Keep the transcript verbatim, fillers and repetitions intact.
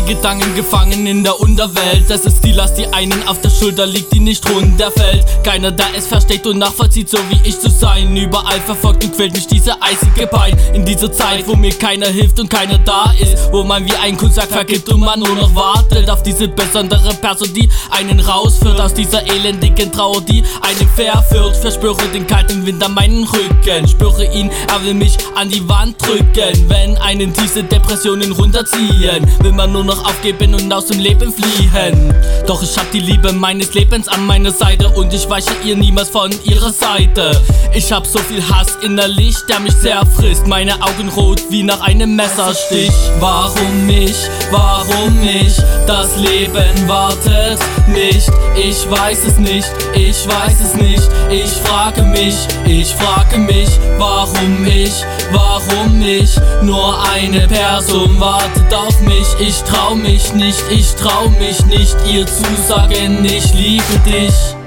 Gedanken gefangen in der Unterwelt. Es ist die Last, die einen auf der Schulter liegt, die nicht runterfällt. Keiner, der es versteht und nachvollzieht, so wie ich zu sein. Überall verfolgt und quält mich diese eisige Pein. In dieser Zeit, wo mir keiner hilft und keiner da ist, wo man wie ein Kunstwerk vergibt und man nur noch wartet auf diese besondere Person, die einen rausführt aus dieser elendigen Trauer, die einen verführt. Verspüre den kalten Wind an meinen Rücken, spüre ihn, er will mich an die Wand drücken. Wenn einen diese Depressionen runterziehen, will man nur noch aufgeben und aus dem Leben fliehen. Doch ich hab die Liebe meines Lebens an meiner Seite und ich weiche ihr niemals von ihrer Seite. Ich hab so viel Hass innerlich, der mich sehr frisst, meine Augen rot wie nach einem Messerstich. Warum mich, warum mich, das Leben wartet nicht. Ich weiß es nicht, ich weiß es nicht. Ich frage mich, ich frage mich, warum ich, warum ich. Nur eine Person wartet auf mich. Ich trau mich nicht, ich trau mich nicht, ihr zu sagen, ich liebe dich.